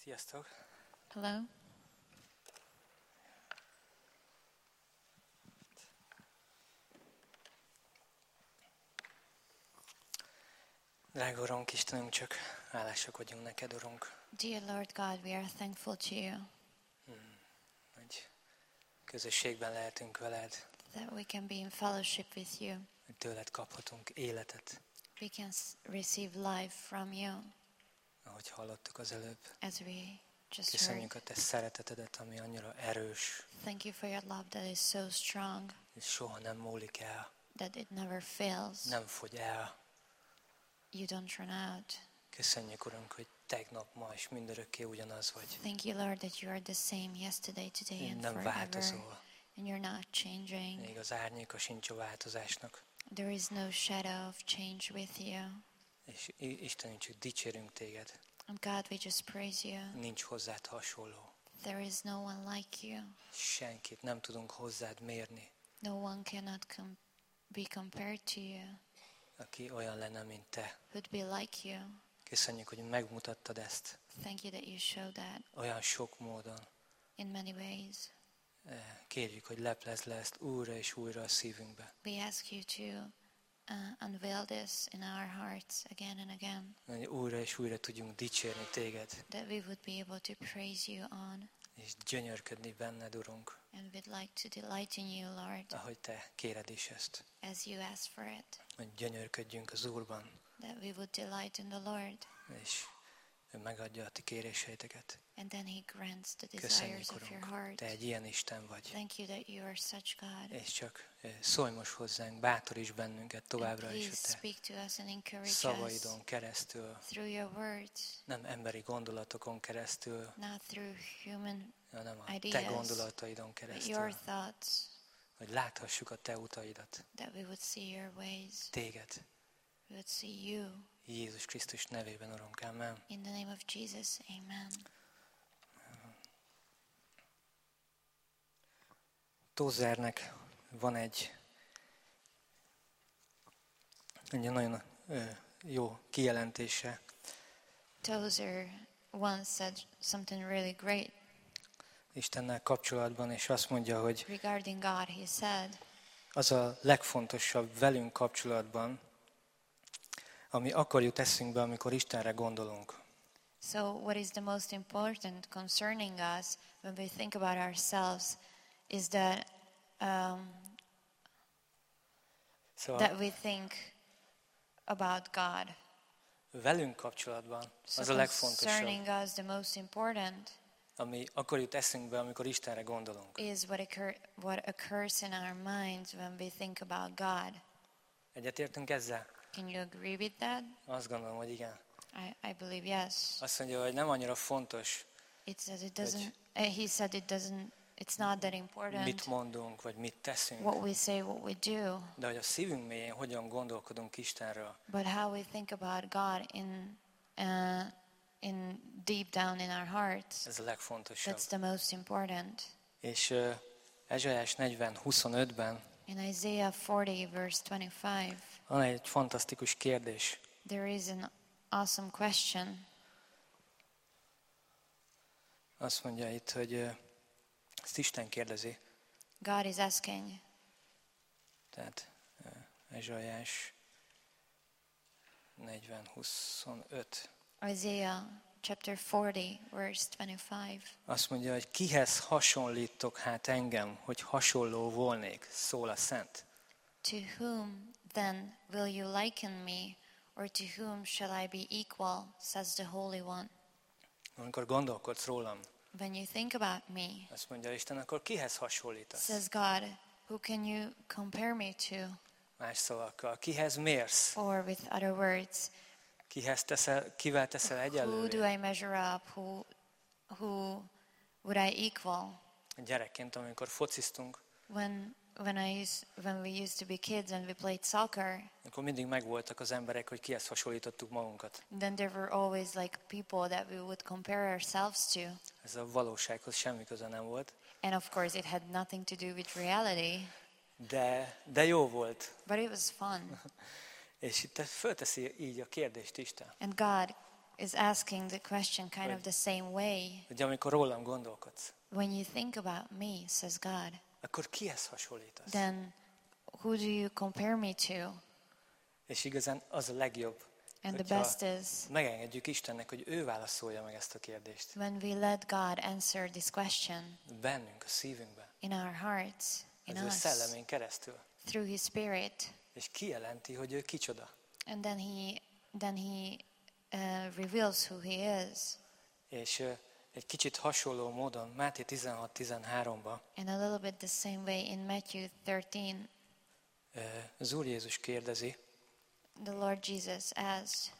Sziasztok! Hello. Drága Urunk, Istenünk, csak hálásak vagyunk neked, Urunk, Dear Lord God, we are thankful to you hogy közösségben lehetünk veled, that we can be in fellowship with you. hogy tőled kaphatunk életet, We can receive life from you, ahogy hallottuk az előbb. as we just heard. Köszönjük a te szeretetedet, ami annyira erős, Thank you for your love that is so strong, és soha nem múlik el, that it never fails. nem fogy el. You don't run out. Köszönjük, Urunk, hogy tegnap, ma és mindörökké ugyanaz vagy. Thank you, Lord, that you are the same yesterday, today, and Nem forever. változol. And you're not changing. Még az árnyéka sincs a változásnak. There is no shadow of change with you. És Istenünk, csak dicsérünk téged. And God, we just praise you. Nincs hozzád hasonló. There is no one like you. Senkit nem tudunk hozzád mérni, No one cannot be compared to you, aki olyan lenne, mint te. who'd be like you. Köszönjük, hogy megmutattad ezt Thank you that you show that olyan sok módon. in many ways. Kérjük, hogy leplezd le ezt újra és újra a szívünkbe. We ask you to unveil this in our hearts again and again, Hogy újra és újra tudjunk dicsérni téged, that we would be able to praise you on, és gyönyörködni benned, Urunk, and we'd like to delight in you, Lord, ahogy te kéred is ezt. as you ask for it, Hogy gyönyörködjünk az Úrban, that we would delight in the Lord, és ő megadja a ti kéréseiteket. and then he grants the desires Köszönjük, of your Urunk, heart. te egy ilyen Isten vagy. Thank you that you are such God. És csak szólj most hozzánk, bátoríts bennünket And továbbra is please a te speak to us and encourage us szavaidon keresztül, through your words, nem emberi gondolatokon keresztül, not through human, hanem a te ideas, gondolataidon but keresztül, your thoughts, hogy láthassuk a te utaidat, that we would see your ways, téged. we would see you. Jézus Krisztus nevében, Urunk, amen. In the name of Jesus, amen. Tozernek van egy nagyon jó kijelentése. Tozer once said something really great Istennel kapcsolatban, és azt mondja, hogy regarding God. He said, az a legfontosabb velünk kapcsolatban, ami akkor jut eszünkbe, amikor Istenre gondolunk. so what is the most important concerning us when we think about ourselves is that Szóval that we think about God. velünk kapcsolatban So az a legfontosabb, concerning us, the most important ami akkor jut eszünkbe, amikor Istenre gondolunk. is what occurs in our minds when we think about God. Egyetértünk ezzel? Can you agree with that? Azt gondolom, hogy igen. I believe yes. Azt mondja, hogy nem annyira fontos, It says it doesn't. He said it doesn't. It's not that important mit mondunk, vagy mit teszünk, what we say, what we do, de hogy a szívünk mélyén hogyan gondolkodunk Istenről. but how we think about God in deep down in our hearts. Ez a legfontosabb. That's the most important. És Ezsaiás 40:25-ben In Isaiah 40 verse 25, van egy fantasztikus kérdés. there is an awesome question. Azt mondja itt, hogy ezt Isten kérdezi. God is asking. Tehát Ezsaiás 40:25. Isaiah chapter 40 verse 25. Azt mondja, hogy kihez hasonlítok hát engem, hogy hasonló volnék, szól a Szent. To whom then will you liken me, or to whom shall I be equal, says the Holy One. Amikor gondolkodsz rólam, When you think about me, azt mondja Isten, akkor kihez hasonlítasz? says God, who can you compare me to? Más szavakkal, kihez mérsz? Or with other words, Kivel teszel who egyenlővé? do I measure up? Who would I equal? Gyerekként, amikor fociztunk, When we used to be kids and we played soccer, akkor mindig megvoltak az emberek, hogy kihez hasonlítottuk magunkat. then there were always like people that we would compare ourselves to. Ez a valósághoz semmi köze nem volt, And of course it had nothing to do with reality, de jó volt. but it was fun. És itt fölteszi így a kérdést Isten. And God is asking the question kind of the same way. Hogy amikor rólam gondolkodsz, When you think about me, says God, akkor kihez hasonlítasz? then who do you compare me to? És igazán az a legjobb, And the hogyha best is megengedjük Istennek, hogy ő válaszolja meg ezt a kérdést. when we let God answer this question Bennünk, a szívünkben, in our hearts, in az ő us, szellemén keresztül. through His Spirit. És kijelenti, hogy ő kicsoda. And then He reveals who He is. És egy kicsit hasonló módon, Máté 16:13-ban And a little bit the same way in Matthew 13, az Úr Jézus kérdezi, the Lord Jesus asked,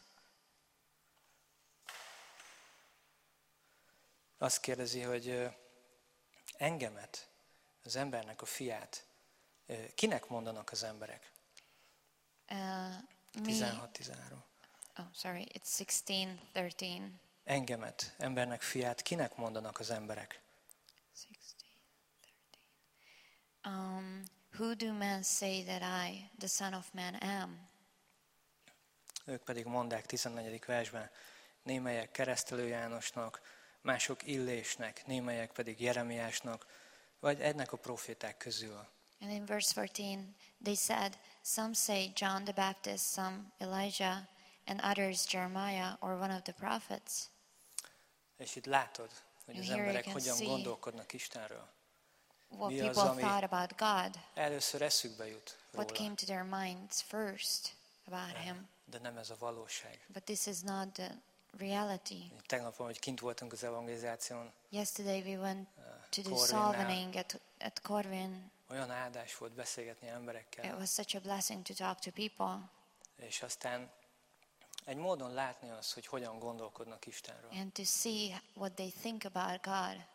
azt kérdezi, hogy engemet, az embernek a fiát, kinek mondanak az emberek? me, 16:13. oh sorry, it's 16:13. Engemet, embernek fiát, kinek mondanak az emberek? 16:13. Who do men say that I, the Son of Man, am? Ők pedig mondák 14. versben, némelyek Keresztelő Jánosnak, mások Illésnek, némelyek pedig Jeremiásnak, vagy egynek a proféták közül. And in verse 14, they said, some say John the Baptist, some Elijah, and others Jeremiah or one of the prophets. És itt látod, hogy And az here you emberek can hogyan see gondolkodnak Istenről. What Mi az, people ami thought about God, először eszükbe jut what róla, came to their minds first about Him. de nem ez a valóság. But this is not the reality. Tegnap, ahogy kint voltunk az evangelizáción, Yesterday we went to the Corvinnál. Salvening at Corvin. olyan áldás volt beszélgetni It emberekkel, was such a blessing to talk to people és aztán egy módon látni azt, hogy hogyan gondolkodnak Istenről. and to see what they think about God,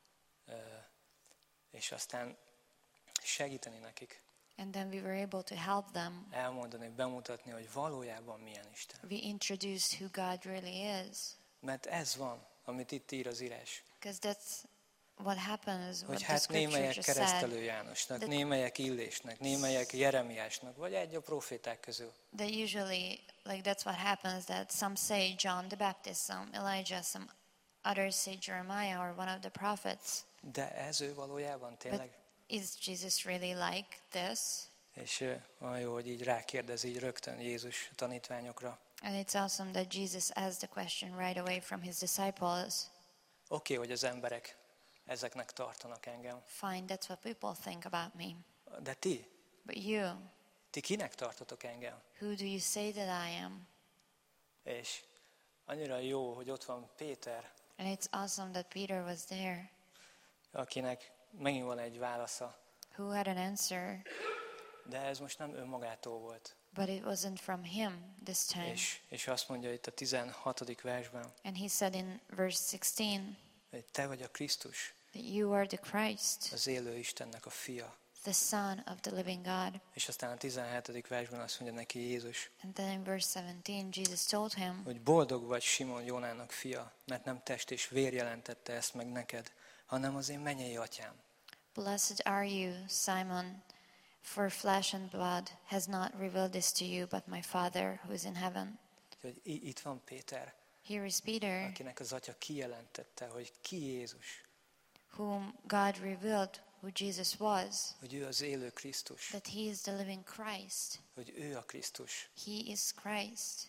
És aztán segíteni nekik, and then we were able to help them. elmondani, bemutatni, hogy valójában milyen Isten. We introduced who God really is, Mert ez van, amit itt ír az írás. because that's what happens, what Hogy the hát scripture némelyek just said. Keresztelő Jánosnak, that- némelyek Illésnek, némelyek Jeremiásnak, vagy egy a proféták közül. That usually, like that's what happens, that some say John the Baptist, some Elijah, some others say Jeremiah or one of the prophets. De ez ő valójában But tényleg? is Jesus really like this? És olyan jó, hogy így rákérdez így rögtön Jézus a tanítványokra. And it's awesome that Jesus asked the question right away from His disciples. Oké, hogy az emberek ezeknek tartanak engem. Fine, that's what people think about me. De ti But you, kinek tartotok engem? who do you say that I am? És annyira jó, hogy ott van Péter, And it's awesome that Peter was there, akinek megint van egy válasza, who had an answer, de ez most nem önmagától volt. but it wasn't from him this time. És azt mondja itt a 16. versben, And he said in verse 16 hogy te vagy a Krisztus, that you are the Christ, az élő Istennek a fia. the Son of the living God. És aztán a 17. versben azt mondja neki Jézus, And then in verse 17, Jesus told him, hogy boldog vagy Simon Jónának fia, mert nem test és vér jelentette ezt meg neked, hanem az én mennyei atyám. blessed are you, Simon, for flesh and blood has not revealed this to you, but my Father who is in heaven. Hogy itt van Péter, Here is Peter, akinek az atya kijelentette, hogy ki Jézus, whom God revealed who Jesus was, hogy ő az élő Krisztus, that he is the living Christ. hogy ő a Krisztus. He is Christ.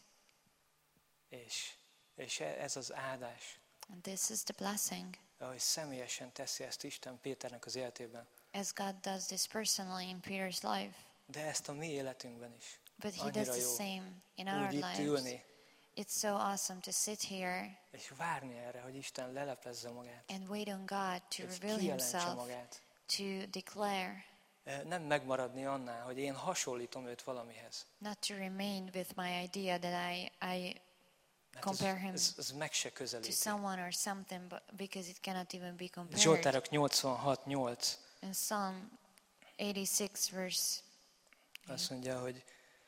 És ez az áldás, And this is the blessing. ahogy személyesen teszi ezt Isten Péternek az életében, As God does this personally in Peter's life. de ezt a mi életünkben is. But he does Annyira the jó same in our úgy itt lives. ülni, It's so awesome to sit here és várni erre, hogy Isten leleplezze magát, and wait on God to és reveal kijelentse himself, magát. to declare, Nem megmaradni annál, hogy én hasonlítom őt valamihez. not to remain with my idea that I Mert compare him ez meg se to közelíti. someone or something, but because it cannot even be compared. Zsoltárok 86:8 In Psalm 86 verse, azt mondja, hogy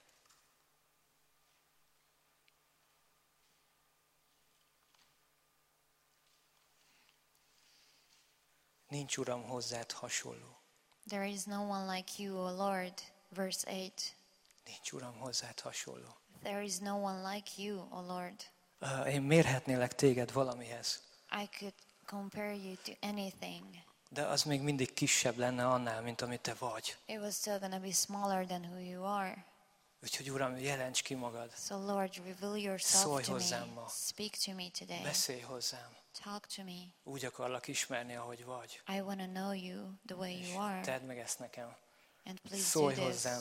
nincs Uram hozzád hasonló. there is no one like you, O Lord. Verse 8, Nincs Uram hozzád hasonló. there is no one like you, O Lord. Én mérhetnélek téged valamihez, I could compare you to anything. de az még mindig kisebb lenne annál, mint amit te vagy. It was still going to be smaller than who you are. Úgyhogy Uram, jelents ki magad, So Lord, reveal yourself Szólj to hozzám me. ma. Speak to me today. beszélj hozzám. Talk to me. Úgy akarlak ismerni, ahogy vagy. I want to know you the way És you are. tedd meg ezt nekem. And please do Szólj this. hozzám.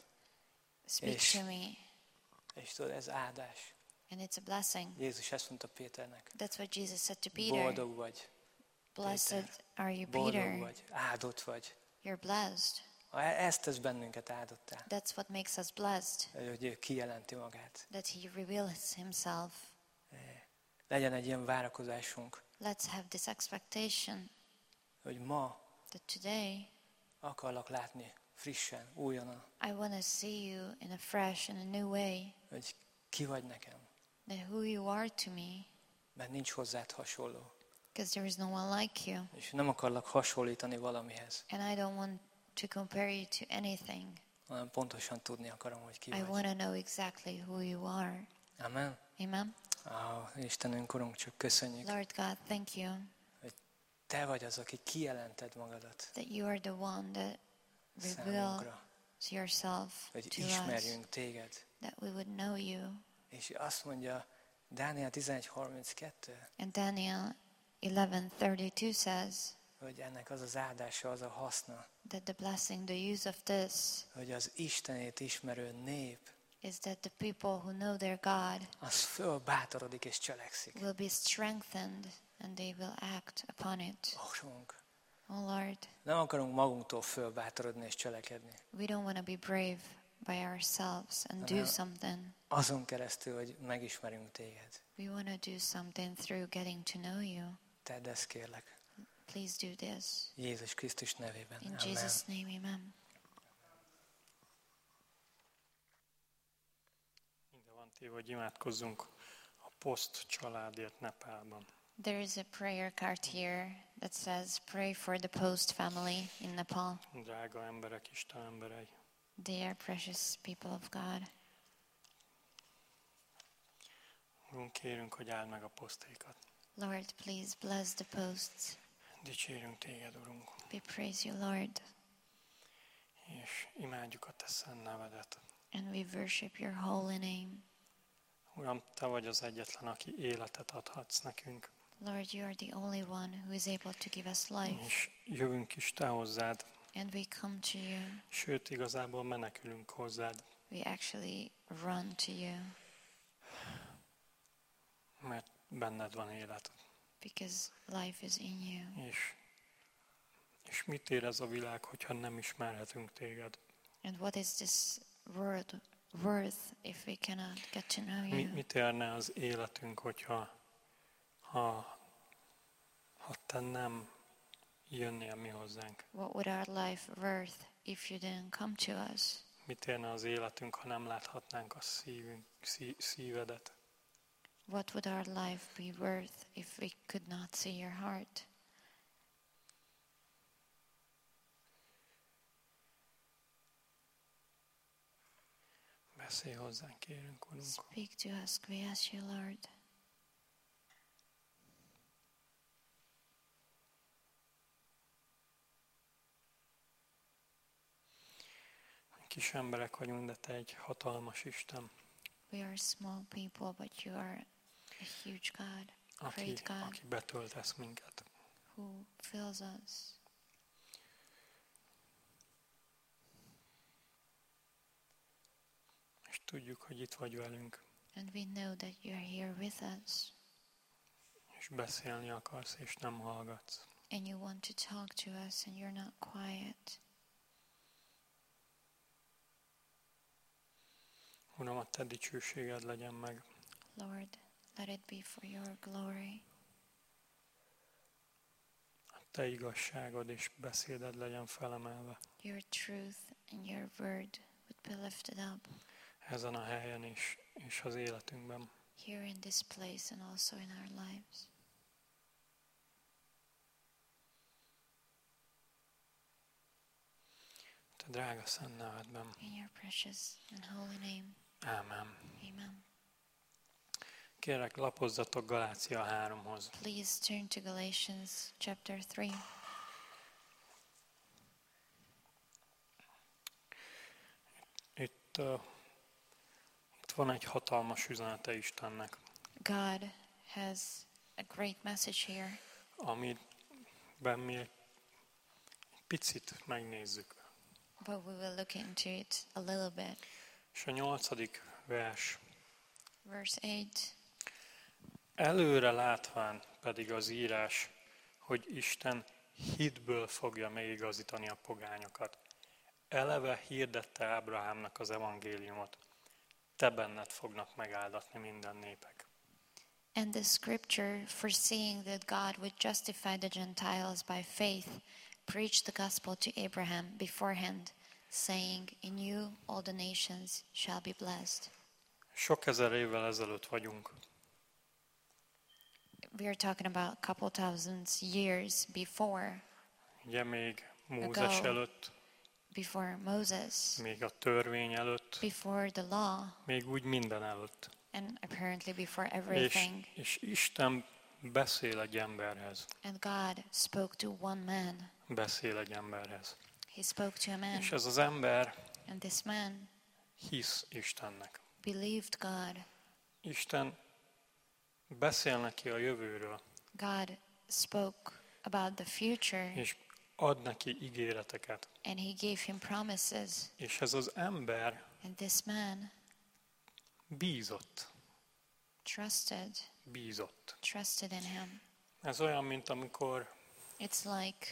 Speak És- to me. És tudod, ez áldás. And it's a blessing. Jézus ezt mondta Péternek. That's what Jesus said to Peter. Boldog vagy, Blessed are you, boldog Peter. vagy, áldott vagy. You're blessed. Ezt tesz bennünket áldottá, That's what makes us blessed. hogy ő kijelenti magát. That he reveals himself. Legyen egy ilyen várakozásunk, Let's have this expectation hogy ma that today akarlak látni frissen, újonnan, I want to see you in a fresh and a new way. hogy ki vagy nekem, That who you are to me. mert nincs hozzád hasonló. Because there is no one like you. És nem akarlak hasonlítani valamihez, And I don't want to compare you to anything. hanem pontosan tudni akarom, hogy ki I vagy. want to know exactly who you are. Amen. Amen. Istenünk, Urunk, csak köszönjük. Lord God, thank you Te vagy az, aki kijelented magadat that you are the one that reveals számunkra, yourself hogy to us. ismerjünk téged. That we would know you. És azt mondja Dániel 11:32, And Daniel 11:32 says hogy ennek az az áldása, az a haszna, that the blessing, the use of this, hogy az Istenét ismerő nép, is that the people who know their God az fölbátorodik és cselekszik. will be strengthened and they will act upon it. Urunk, Oh Lord, nem akarunk magunktól fölbátorodni és cselekedni. we don't want to be brave by ourselves and do No. something. Azon keresztül, hogy megismerünk téged. We want to do something through getting to know you. Tedd ezt, kérlek. Please do this. Jézus Krisztus nevében. In Amen. Jesus' name, amen. Ide van téve, hogy imádkozzunk a poszt családért Nepálban. There is a prayer card here that says, pray for the Post family in Nepal. Drága emberek, Isten emberei. They are precious people of God. Urunk, kérünk, hogy áld meg a posztékat. Lord, please bless the posts. Dicsérünk téged, Urunk, We praise you, Lord, és imádjuk a te szent nevedet. and we worship your holy name. Uram, te vagy az egyetlen, aki életet adhatsz nekünk, Lord, you are the only one who is able to give us life, és jövünk is te hozzád, and we come to you. sőt, igazából menekülünk hozzád, We actually run to you mert benned van élet. because life is in you. És mit ér ez a világ, hogyha nem ismerhetünk téged? And what is this world worth if we cannot get to know you? Mit érne az életünk, hogyha ha te nem jönnél mi hozzánk? What would our life worth if you didn't come to us? Mit érne az életünk, ha nem láthatnánk a szívedet? What would our life be worth if we could not see your heart? Beszélj hozzánk, kérünk, Urunk. Speak to us, we ask you, Lord. Kis emberek vagyunk, de te egy hatalmas Isten, We are small people, but you are a huge God, great God, aki betöltesz minket. who fills us. És tudjuk, hogy itt vagy velünk, And we know that you are here with us, és beszélni akarsz, és nem hallgatsz. and you want to talk to us, and you're not quiet. Uram, a te dicsőséged legyen meg. Lord, let it be for your glory. A te igazságod és beszéded legyen felemelve. Your truth and your word would be lifted up Ezen a helyen és az életünkben. here in this place and also in our lives. Te drága szent nevedben. In your precious and holy name. Ámen. Amen. Kérlek, lapozzatok Galácia 3-hoz. Please turn to Galatians chapter 3. Itt van egy hatalmas üzenete Istennek, God has a great message here, amiben mi egy picit megnézzük. but we will look into it a little bit. És a 8. vers. Verse 8. Előre látván pedig az írás, hogy Isten hitből fogja megigazítani a pogányokat. Eleve hirdette Ábrahámnak az evangéliumot. Te benned fognak megáldatni minden népek. And the scripture, foreseeing that God would justify the Gentiles by faith, preached the gospel to Abraham beforehand, saying, In you all the nations shall be blessed. Sok ezer évvel ezelőtt vagyunk. We are talking about a couple thousands years before Ugye még Mózes Ago. előtt, before Moses, még a törvény előtt, before the law, még úgy minden előtt. and apparently before everything. És Isten beszél egy emberhez. And God spoke to one man. Beszél egy emberhez. He spoke to a man. És ez az ember And this man hisz Istennek. believed God. Isten beszél neki a jövőről, God spoke about the future, és ad neki ígéreteket. and he gave him promises. És ez az ember And this man bízott. trusted in him. Ez olyan, mint amikor It's like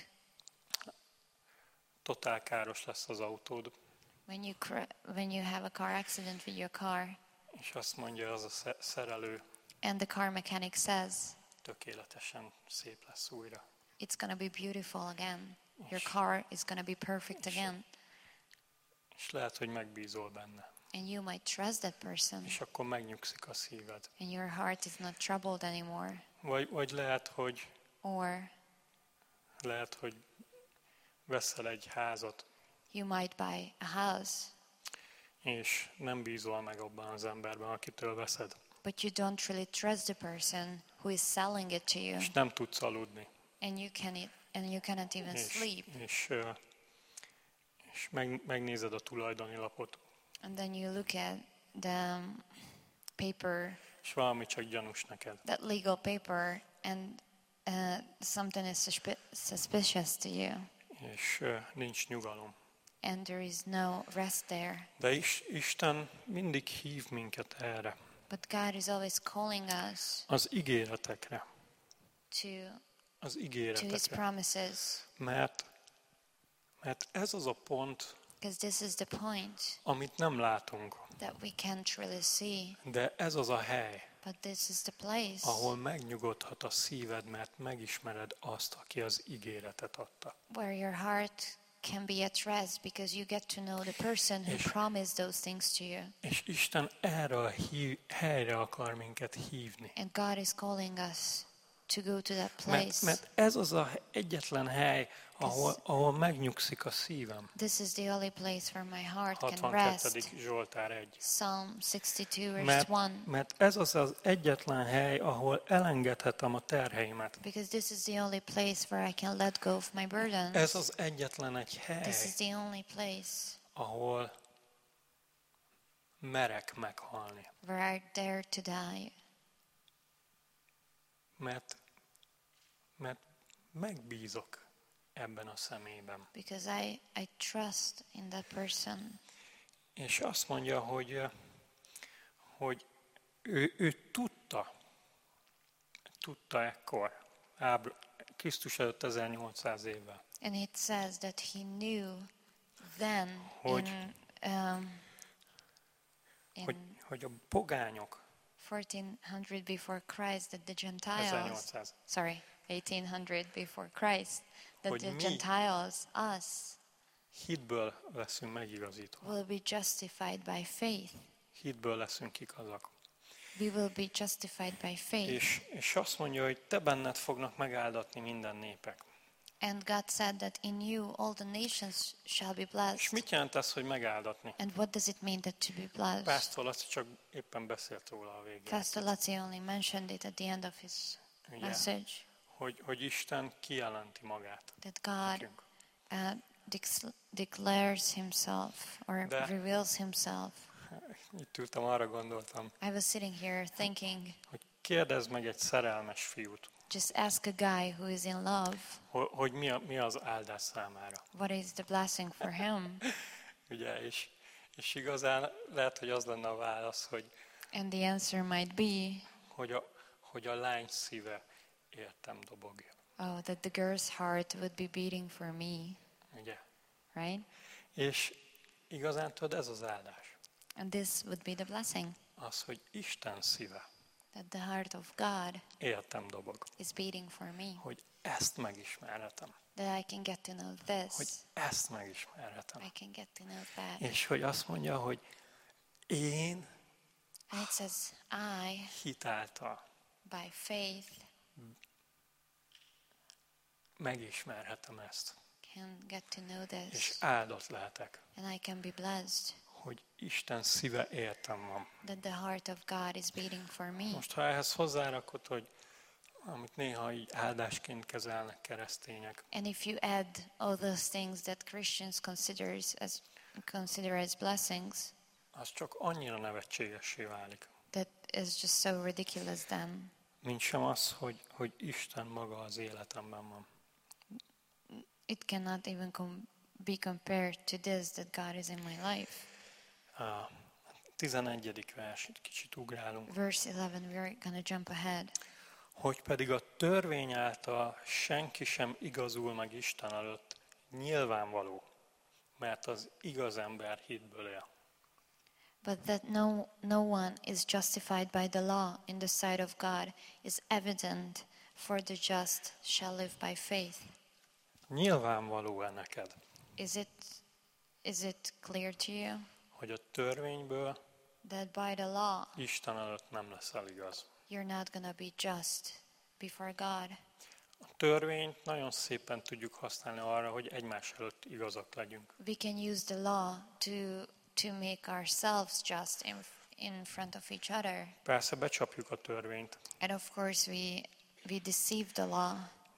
totál káros lesz az autód, when you have a car accident with your car, és azt mondja az a szerelő, and the car mechanic says, tökéletesen szép lesz újra. it's going to be beautiful again. Your car is going to be perfect again. És lehet, hogy megbízol benne. And you might trust that person, És akkor megnyugszik a szíved. and your heart is not troubled anymore. Vagy lehet, Or hogy veszel egy házat, you might buy a house, és nem bízol meg abban az emberben, akitől veszed. but you don't really trust the person who is selling it to you, És nem tudsz aludni. and you cannot even sleep. És megnézed a tulajdoni lapot, And then you look at the paper, és valami csak gyanús neked. that legal paper, and something is suspicious to you, És nincs nyugalom. and there is no rest there. De Isten mindig hív minket erre, But God is always calling us az ígéretekre. to Az His ígéretekre. promises, Mert ez az a pont, because this is the point amit nem látunk. that we can't really see, De ez az a hely, but this is the place ahol megnyugodhat a szíved, mert megismered azt, aki az ígéretet adta. where your heart can be at rest, because you get to know the person who promised those things to you. És Isten erre a helyre akar minket hívni. And God is calling us to go to that place. Mert ez az a egyetlen hely, ahol megnyugszik a szívem. This is the only place where my heart can rest. 62. Zsoltár 1. Psalm 62 verse 1. Mert ez az egyetlen hely, ahol elengedhetem a terheimet. Because this is the only place where I can let go of my burdens. Ez az egyetlen egy hely, This is the only place ahol merek meghalni. where I dare to die. Mert megbízok ebben a személyben. Because I trust in that person. És azt mondja, hogy ő tudta ekkor, Krisztus előtt 1800 évvel, And it says that he knew then Hogy- in hogy a pogányok 1400 before Christ, that the Gentiles, 1800, 1800 before Christ, that Hogy the mi- Gentiles, us, hitből leszünk megigazítva. will be justified by faith. Hitből leszünk igazak. We will be justified by faith. És azt mondja, hogy te benned fognak megáldatni minden népek. And God said that in you all the nations shall be És blessed. mit jelent ez, hogy megáldatni? And what does it mean that to be blessed? Pásztor Laci csak éppen beszélt róla a végén. Pastor Lazi only mentioned it at the end of his Ugye, message, hogy Isten kijelenti magát that God nekünk. declares himself or De- reveals himself. Itt ültem, arra gondoltam, I was sitting here thinking, hogy kérdezd meg egy szerelmes fiút, just ask a guy who is in love, hogy mi az áldás számára. what is the blessing for him? Ugye, és igazán lehet, hogy az lenne a válasz, And the answer might be, hogy a lány szíve értem dobogja. oh, that the girl's heart would be beating for me, Ugye? right? És igazán tudod, ez az áldás. And this would be the blessing, Az, hogy Isten szíve that the heart of God értem dobog. is beating for me, Hogy ezt megismerhetem. that I can get to know Hogy this, ezt megismerhetem. I can get to know that. És hogy azt mondja, hogy én And it says, I, hitáltal by faith, megismerhetem ezt. can get to know És this, áldott lehetek, and I can be blessed, hogy Isten szíve értem van. that the heart of God is beating for me. Most ha ehhez hozzárakod, hogy amit néha így áldásként kezelnek keresztények, And if you add all those things that Christians consider as blessings, az csak annyira nevetségessé válik. that is just so ridiculous then. Mint sem az, hogy Isten maga az életemben van. It cannot even be compared to this, that God is in my life. A 11. vers, itt kicsit ugrálunk. Verse 11, we're going to jump ahead. Hogy pedig a törvény által senki sem igazul meg Isten előtt, nyilvánvaló, mert az igaz ember hitből él. But that no one is justified by the law in the sight of God is evident, for the just shall live by faith. Nyilvánvaló-e neked, Is it clear to you hogy a törvényből that by the law Isten előtt nem leszel igaz? you're not going to be just before God? A törvényt nagyon szépen tudjuk használni arra, hogy egymás előtt igazak legyünk. We can use the law to make ourselves just in front of each other. Persze becsapjuk a törvényt, And of course we deceive the law,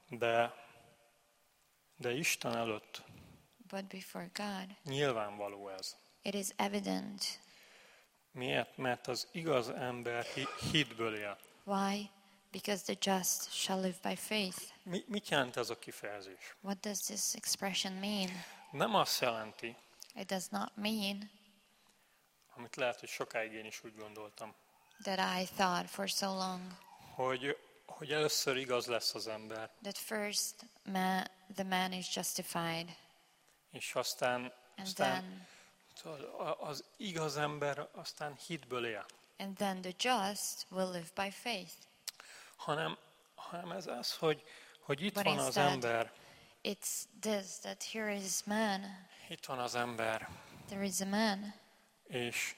de Isten előtt but before God nyilvánvaló ez. it is evident. Miért? Mert az igaz ember hitből él. Why? Because the just shall live by faith. Mit jelent ez a kifejezés? What does this expression mean? Nem azt jelenti, It does not mean amit lehet, hogy sokáig én is úgy gondoltam, that I thought for so long hogy először igaz lesz az ember, that first the man is justified, és aztán then az igaz ember aztán hitből él. and then the just will live by faith. Hanem ez az, hogy itt But van az instead- ember, It's this, that here is man, itt van az ember, there is a man, és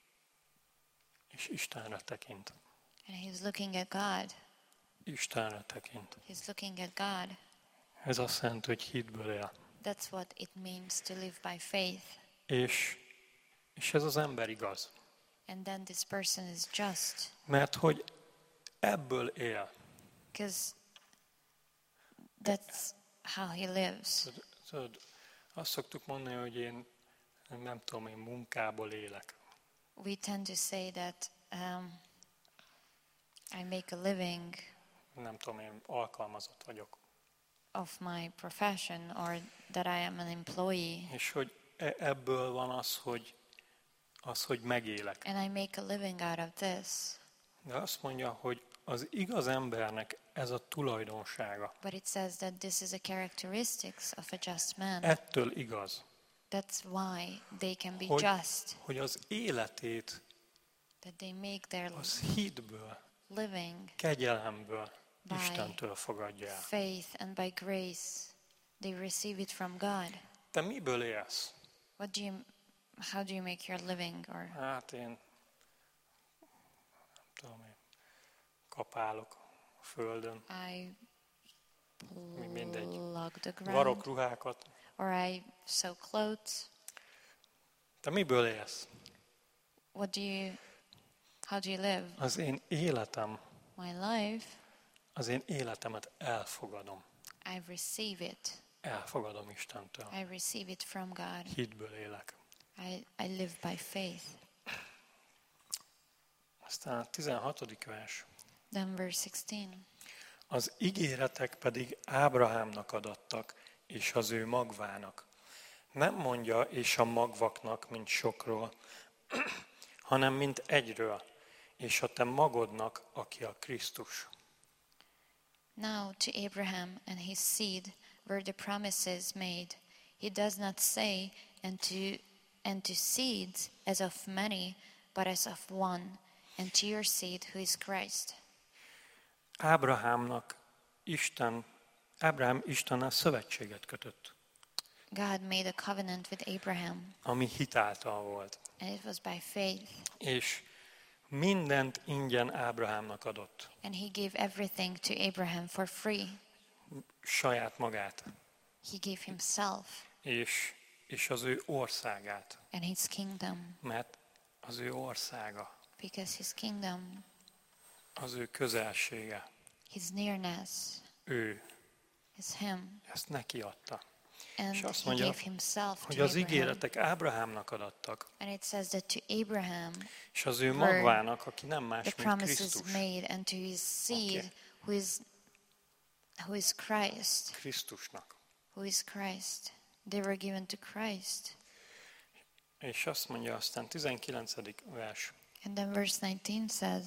Istenre tekint. and he's looking at God. Istenre tekint. He's looking at God. Ez azt jelenti, hogy hitből él. That's what it means to live by faith. És ez az ember igaz. And then this person is just, Mert hogy ebből él. because that's how he lives. Tudod, azt szoktuk mondani, hogy én nem tudom, én munkából élek. We tend to say that I make a living Nem tudom, én alkalmazott vagyok. of my profession, or that I am an employee, És hogy ebből van az, hogy megélek. and I make a living out of this. De azt mondja, hogy az igaz embernek ez a tulajdonsága. But it says that this is a characteristics of a just man. Ettől igaz, That's why they can be hogy, just, hogy az életét that they make their az hitből, living kegyelemből By Istentől fogadja el. faith and by grace. They receive it from God. Te miből élsz? How do you make your living? Or Hát én nem tudom, én kapálok a földön. I mindegy. plug the Varok ground, ruhákat. or I sew clothes. Te miből élsz? How do you live? Az én életem, My life, az én életemet elfogadom. I receive it. Elfogadom Istentől. I receive it from God. Hitből élek. I live by faith. Aztán a 16. vers. Then verse 16. Az ígéretek pedig Ábrahámnak adattak, és az ő magvának. Nem mondja és a magvaknak, mint sokról, hanem mint egyről, és a te magodnak, aki a Krisztus. Now to Abraham and his seed were the promises made. He does not say, and to seeds as of many, but as of one, and to your seed who is Christ. Ábrahám Istennel szövetséget kötött, God made a covenant with Abraham, ami hitáltal volt. and it was by faith. És mindent ingyen Ábrahámnak adott, And he gave everything to Abraham for free. saját magát, He gave himself és az ő országát, and his kingdom, mert az ő országa, because his kingdom, az ő közelsége, his nearness, ő is him. ezt neki adta. And És azt he mondja, gave himself hogy to az Abraham. ígéretek Ábrahámnak adattak, And it says that to Abraham és az ő were magvának, aki nem más, the mint promises Krisztus. made, and to his seed, who is Christ, Krisztusnak. who is Christ. They were given to Christ. És azt mondja aztán 19. vers. And then verse 19 says,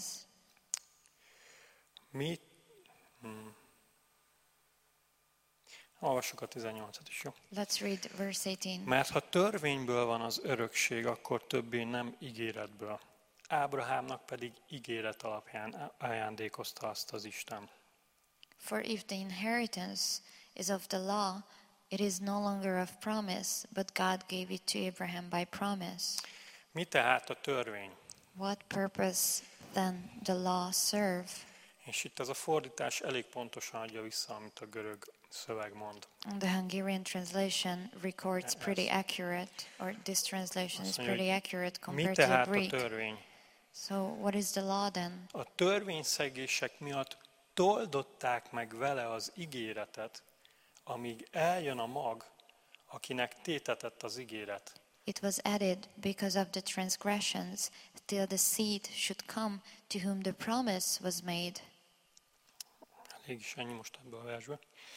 Olvassuk a 18-at is, jó? let's read verse 18. Mert ha törvényből van az örökség, akkor többé nem ígéretből. Ábrahámnak pedig ígéret alapján ajándékozta azt az Isten. For if the inheritance is of the law, it is no longer of promise, but God gave it to Abraham by promise. Mi tehát a törvény? What purpose then the law serve? És itt ez a fordítás elég pontosan adja vissza, amit a görög szöveg mond. And the Hungarian translation records pretty accurate, or this translation is Azt mondja, pretty accurate Mi compared to the tehát a Greek. törvény? So what is the law then? A törvényszegések miatt toldották meg vele az ígéretet, amíg eljön a mag, akinek tétetett az ígéret. It was added because of the transgressions, till the seed should come to whom the promise was made. Elég is ennyi most ebből a versből.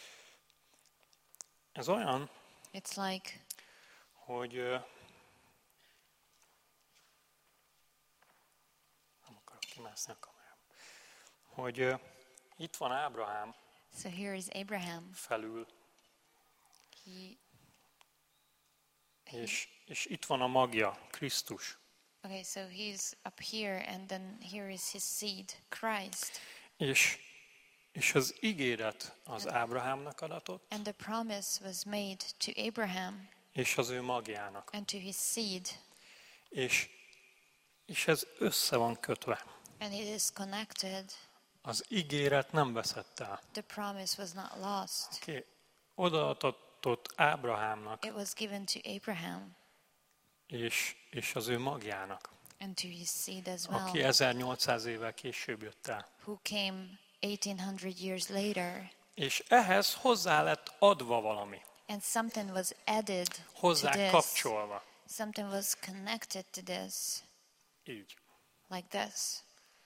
Ez olyan, It's like hogy nem akarok kimászni a kamerába. Hogy itt van Ábrahám so here is Abraham. felül, He és itt van a magja, Krisztus. Okay, so he's up here, and then here is his seed, Christ. És az ígéret az Ábrahámnak adatott, And the promise was made to Abraham és az ő magjának. and to his seed. És ez össze van kötve. And it is connected. Az ígéret nem veszett el. The promise was not lost. Okay. Odaadott Ábrahámnak, It was given to Abraham és az ő magjának, and to his seed as well, aki 1800 évvel később jött el. who came 1800 years later. És ehhez hozzá lett adva valami, And something was added to hozzá this. kapcsolva. Something was connected to this, Így. like this.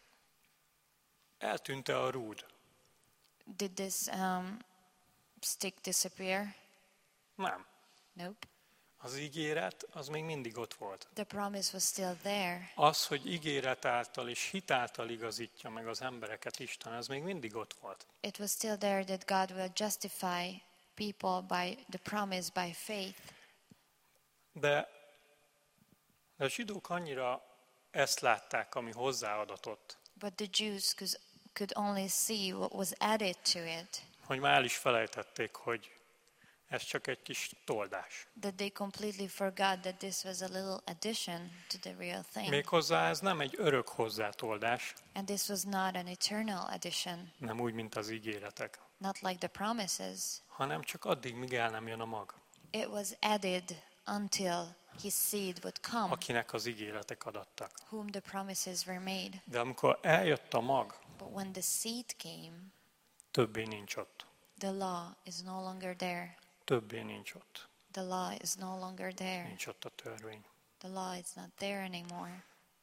Eltűnt a rúd? Did this stick disappear? Nem. Nope. Az ígéret az még mindig ott volt. The promise was still there. Az, hogy ígéret által és hit által igazítja meg az embereket Isten, ez még mindig ott volt. It was still there that God will justify people by the promise, by faith. De a zsidók annyira ezt látták, ami hozzáadatott, But the Jews could only see what was added to it, hogy már el is felejtették, hogy Ez csak egy kis toldás. that they completely forgot that this was a little addition to the real thing. Méghozzá ez nem egy örök hozzátoldás, And this was not an eternal addition, nem úgy, mint az ígéretek, not like the promises. hanem csak addig, míg el nem jön a mag, It was added until his seed would come, akinek az ígéretek adattak. whom the promises were made. De amikor eljött a mag, But when the seed came, többé nincs ott. the law is no longer there. Többé nincs ott. The law is no longer there. Nincs ott a törvény. The law is not there anymore.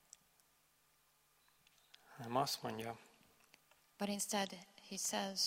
Nem azt mondja, But instead, he says,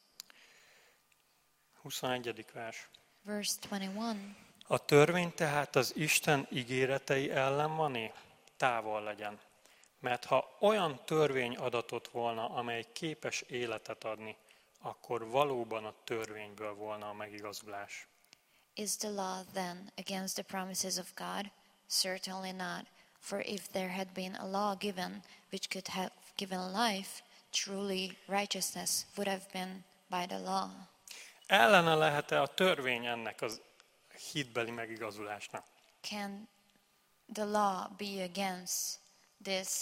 21. vers. verse 21, A törvény tehát az Isten ígéretei ellen van-e? Távol legyen. Mert ha olyan törvény adatott volna, amely képes életet adni, akkor valóban a törvényből volna a megigazulás. is the law then against the promises of God? Certainly not. For if there had been a law given which could have given life, truly righteousness would have been by the law. Ellene lehet-e a törvény ennek az hitbeli megigazulásnak? Can the law be against this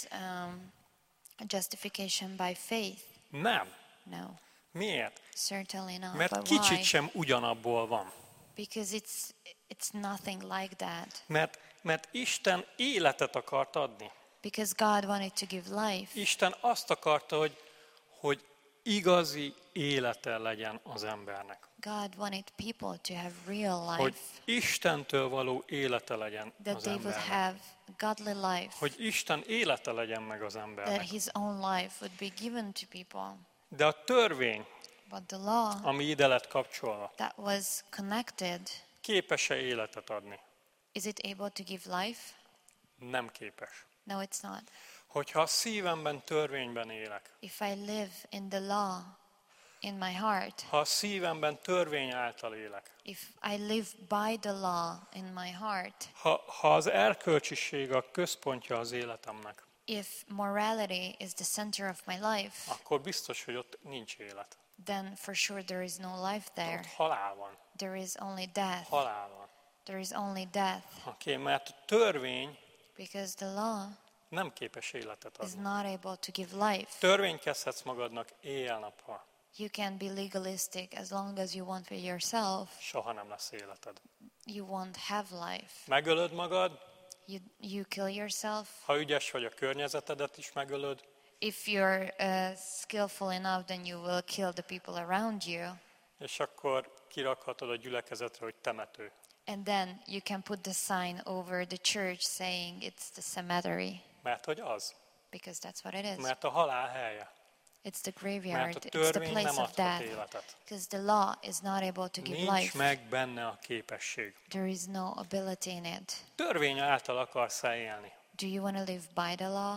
justification by faith? Nem. No, Miért? certainly not. Mert But kicsit why? sem ugyanabból van. Because it's nothing like that. Mert Isten életet akart adni. Because God wanted to give life. Isten azt akarta, hogy igazi élete legyen az embernek. God wanted people to have real Hogy life. Istentől való élete legyen That az they would embernek. have godly life. Hogy Isten élete legyen meg az That embernek. his own life would be given to people. De a törvény, But the law ami ide lett kapcsolva, that was connected, képes-e életet adni? is it able to give life? Nem képes. No, it's not. Hogyha a szívemben törvényben élek, If I live in the law in my heart, ha a szívemben törvény által élek, if I live by the law in my heart, ha az erkölcsiség a központja az életemnek, if morality is the center of my life, akkor biztos, hogy ott nincs élet. then for sure there is no life there. Ott halál van. There is only death. Halál van. There is only death. Oké, mert a törvény Because the law nem képes életet is adni. not able to give life. Törvénykezhetsz magadnak éjjel-nappal, You can be legalistic as long as you want for yourself. soha nem lesz életed. You won't have life. Megölöd magad, You kill yourself. ha ügyes vagy, a környezetedet is megölöd, If you're skillful enough, then you will kill the people around you. és akkor kirakhatod a gyülekezetre, hogy temető. And then you can put the sign over the church saying it's the cemetery. Mert hogy az. Because that's what it is. Mert a halál helye. It's the graveyard. Mert a It's the törvény place nem of adhat death. életet. Because the law is not able to give Nincs life. meg benne a képesség. There is no ability in it. Törvény által akarsz élni. Do you want to live by the law?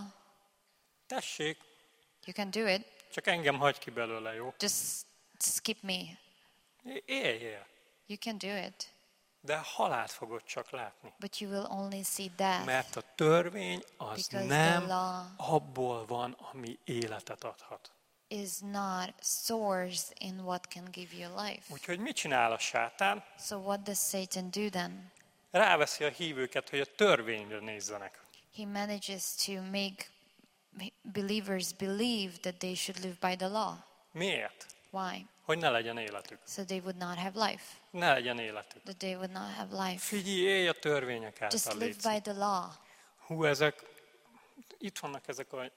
Tessék, You can do it. csak engem hagy ki belőle, jó? Just skip me. Éljél. You can do it. De halált fogod csak látni. But you will only see death. Mert a törvény az Because nem the law abból van, ami életet adhat. is not sourced in what can give you life. Úgyhogy mit csinál a sátán? So what does Satan do then? Ráveszi a hívőket, hogy a törvényre nézzenek. He manages to make believers believe that they should live by the law. Miért? Why? Hogy ne legyen életük. So they would not have life. Ne legyen életük. That they would not have life. Figyelj, élj a törvények Just által, live légy szíves. by the law. Hú, itt vannak ezek a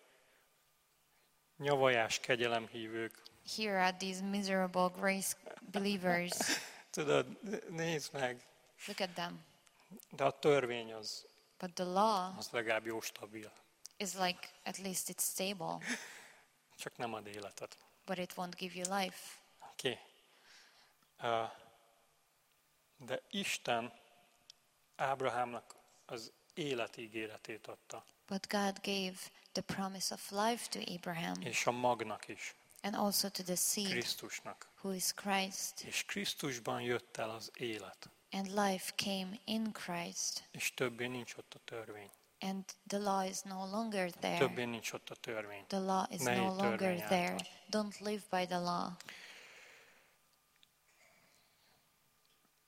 nyavajás kegyelemhívők. Here are these miserable grace believers. Tudod, nézd meg, Look at them. de a törvény az But the law legalább jó stabil. is like, at least it's stable, Csak nem ad életet. but it won't give you life. Oké. De Isten Ábrahámnak az életígéretét adta, But God gave the promise of life to Abraham és a magnak is, and also to the seed, Krisztusnak. who is Christ. És Krisztusban jött el az élet, And life came in Christ. és többé nincs ott a törvény. And the law is no longer there. Többé nincs ott a törvény. The law is Ne no élj longer törvény there. által. Don't live by the law.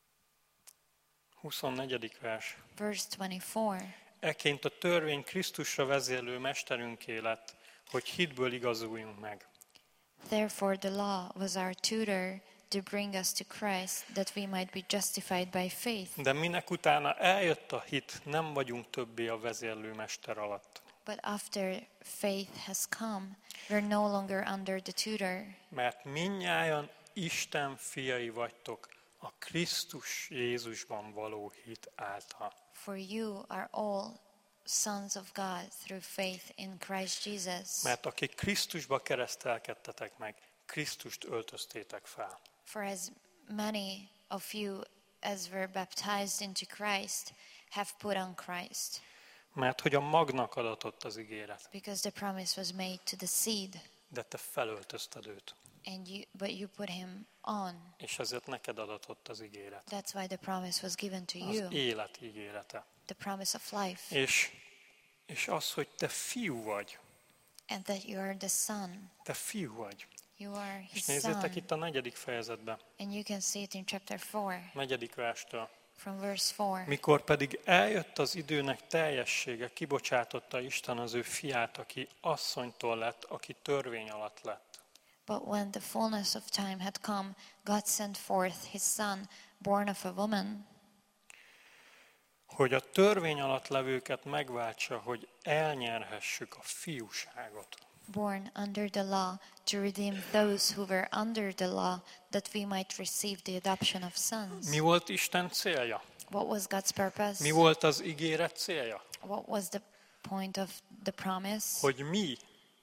24. vers. Verse 24. Ekként a törvény Krisztusra vezérlő mesterünké lett, hogy hitből igazuljunk meg. Therefore the law was our tutor to bring us to Christ, that we might be justified by faith. De minek utána eljött a hit, nem vagyunk többé a vezérlő mester alatt. But after faith has come, we're no longer under the tutor. Mert mindnyájan Isten fiai vagytok a Krisztus Jézusban való hit által. For you are all sons of God through faith in Christ Jesus. Mert akik Krisztusba keresztelkedtetek meg, Krisztust öltöztétek fel. For as many of you as were baptized into Christ have put on Christ. Mert hogy a magnak adatott az ígéret, Because the promise was made to the seed, de te felöltözted őt, but you put him on. és ezért neked adatott az ígéret. That's why the promise was given to Az you, élet ígérete. the promise of life, És az, hogy te fiú vagy, and that you are the son. te fiú vagy. You are És his nézzétek son. itt a 4. fejezetben, And you can see it in chapter 4, 4. verstől. from verse 4. Mikor pedig eljött az időnek teljessége, kibocsátotta Isten az ő fiát, aki asszonytól lett, aki törvény alatt lett. But when the fullness of time had come, God sent forth his son, born of a woman, Hogy a törvény alatt levőket megváltsa, hogy elnyerhessük a fiúságot. born under the law, to redeem those who were under the law, that we might receive the adoption of sons. Mi volt Isten célja? What was God's purpose? Mi volt az ígéret célja? What was the point of the promise? Hogy mi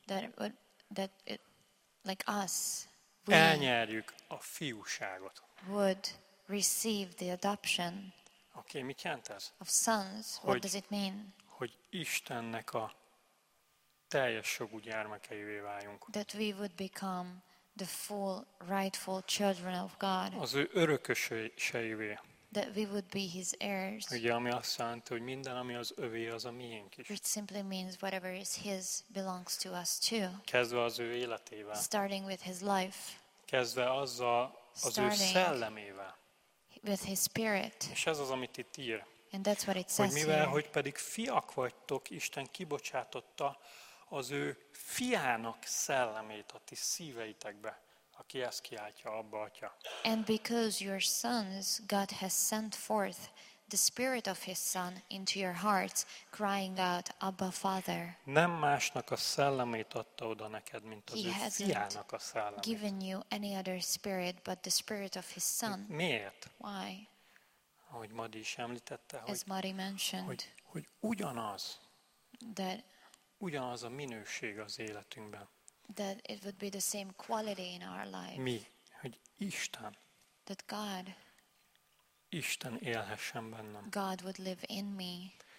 Like us, we elnyerjük a fiúságot. would receive the adoption Oké, mit jelent ez? of sons. What Hogy- does it mean? Hogy Istennek a teljes jogú gyermekeivé váljunk. That we would become the full, rightful children of God. Az ő örököseivé. That we would be his heirs. Ugye, ami azt jelenti, hogy minden, ami az övé, az a miénk is. Which simply means whatever is his belongs to us too. Kezdve az ő életével. Starting with his life, Kezdve azzal az ő Starting. szellemével. with his spirit. És ez az, amit itt ír. And that's what it Hogy says mivel, here. hogy pedig fiak vagytok, Isten kibocsátotta az ő fiának szellemét a ti szíveitekbe, aki ezt kiáltja, Abba, Atya. And because you are sons, God has sent forth the spirit of his son into your hearts, crying out, Abba, Father. Nem másnak a szellemét adta oda neked, mint az He ő hasn't fiának a szellemét. given you any other spirit but the spirit of his son. Miért? Why? Ahogy Madi is említette, As Mari mentioned, hogy ugyanaz that a minőség az életünkben. it would be the same quality in our life. Mi? Hogy That Isten élhessen bennem. God would live in me.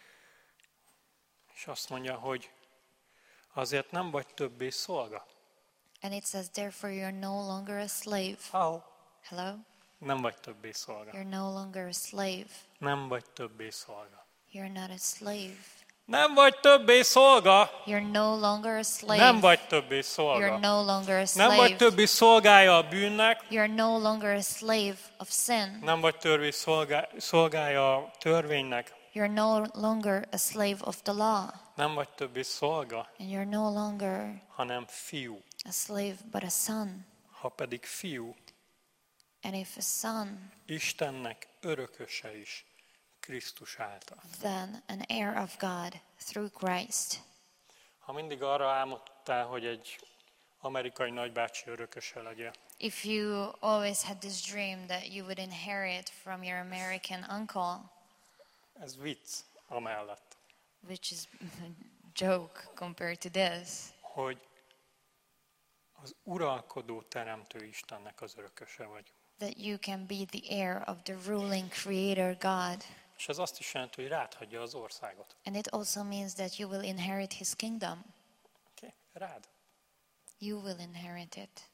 És azt mondja, hogy azért nem vagy többé szolga. And it says, therefore you're no longer a slave. Hello? Nem vagy többé szolga. You're no longer a slave. Nem vagy többé szolga. You're not a slave. Nem vagy többé szolga. You're no longer a slave. Nem vagy többé You're szolga. no longer a Nem vagy slave. többé szolgája a bűnnek. You're no longer a slave of sin. Nem vagy többé szolgája a törvénynek. You're no longer a slave of the law. Nem vagy többé szolga, And you're no longer hanem fiú. a slave but a son. Ha pedig fiú, And if a son, Istennek örököse is Krisztus által. then an heir of God through Christ. Ha mindig arra álmodtál, hogy egy amerikai nagybácsi örököse legyél, If you always had this dream that you would inherit from your American uncle, ez vicc amellett, which is a joke compared to this, hogy az uralkodó teremtő Istennek az örököse vagy. that you can be the heir of the ruling creator God. És ez azt is jelenti, hogy rád hagyja az országot. And it also means that you will inherit his kingdom. Okay? Rád. You will inherit it.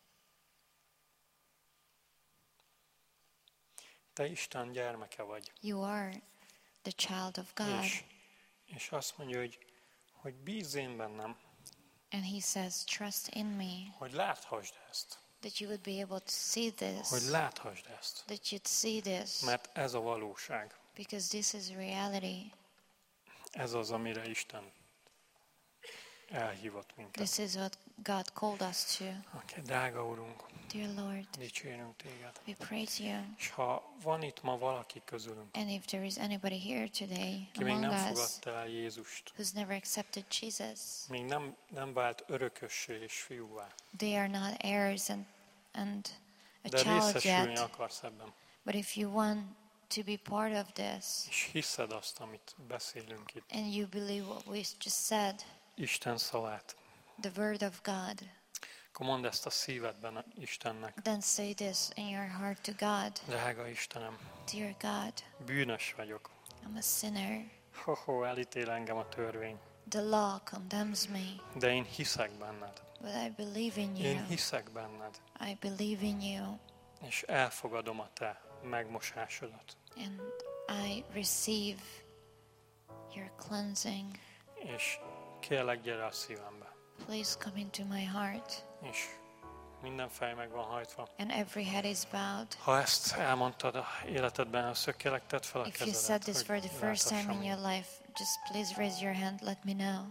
Te Isten gyermeke vagy. You are the child of God. És azt mondja, hogy bízz én bennem, And he says, trust in me, hogy láthassd ezt. that you would be able to see Hogy this, láthassd ezt. that you'd see this, Mert ez a valóság. Because this is reality. Ez az, amire Isten elhívott minket. This is what God called us to. Okay, drága Urunk, Dear Lord, dicsérünk Téged. we praise you. És ha van itt ma valaki közülünk, And if there is anybody here today ki még among nem us fogadta el Jézust, who's never accepted Jesus, még nem vált örökössé és fiúvá, they are not heirs and a de child részesülni yet. akarsz ebben, But if you want to be part of this, és hiszed azt, amit beszélünk itt, and you believe what we just said, Isten szavát, the word of God, akkor mondd ezt a szívedben Istennek. then say this in your heart to God. Drága Istenem, Dear God, bűnös vagyok. I'm a sinner. Elítél engem a törvény. The law condemns me, De én hiszek benned. but I believe in Én you. hiszek benned. I believe in you, És elfogadom a te megmosásodat. and I receive your cleansing. És kérlek, gyere a szívembe. Please come into my heart. És minden fej meg van hajtva. And every head is bowed. Ha ezt elmondtad a életedben, először kérlek, tedd fel a If you said kezedet, this for the hogy first time in láthassam. your life, just please raise your hand, let me know.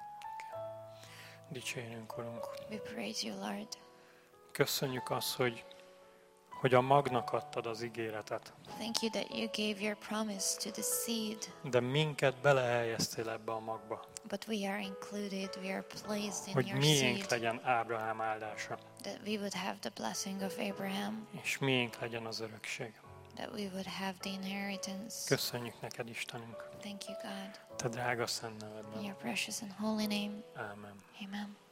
Dicsérjünk, Urunk. We praise you, Lord. Köszönjük azt, hogy a magnak adtad az ígéretet, Thank you that you gave your promise to the seed, de minket belehelyeztél ebbe a magba, but we are included, we are placed in hogy your miénk seed, legyen Ábrahám áldása, that we would have the blessing of Abraham, és miénk legyen az örökség. that we would have the inheritance. Köszönjük neked, Istenünk, Thank you, God. te drága szent In nevedben. your precious and holy name, Ámen. amen.